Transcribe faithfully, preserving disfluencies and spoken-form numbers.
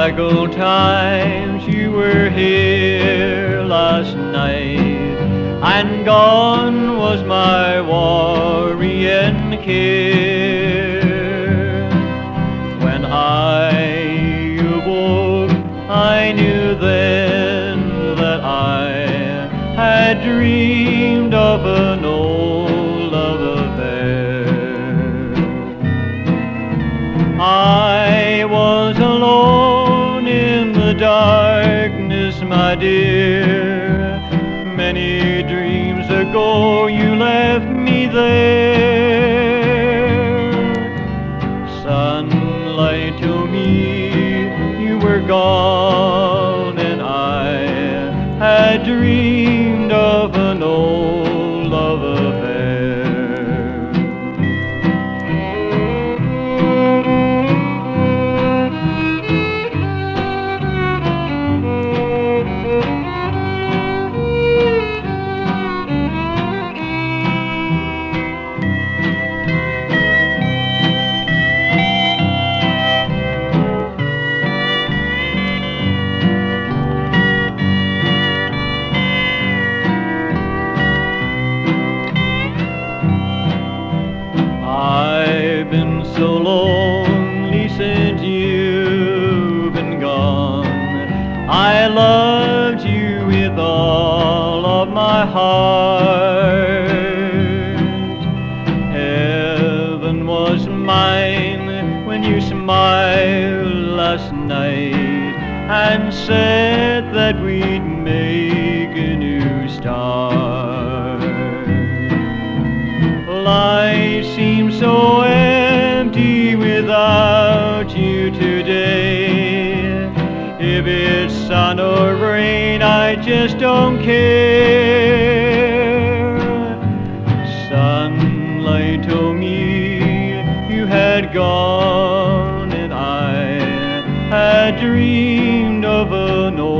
like old times, you were here last night, and gone was my worry and care. When I awoke, I knew then that I had dreamed of an old love affair. I was alone in the darkness, my dear. Many dreams ago you left me there. Sunlight to me, you were gone, and I had dreamed of an old love affair. I've been so lonely since you've been gone. I loved you with all of my heart. Heaven was mine when you smiled last night and said that we'd make a new start. Life seems so empty without you today. If it's sun or rain, I just don't care. Sunlight told me you had gone, and I had dreamed of an old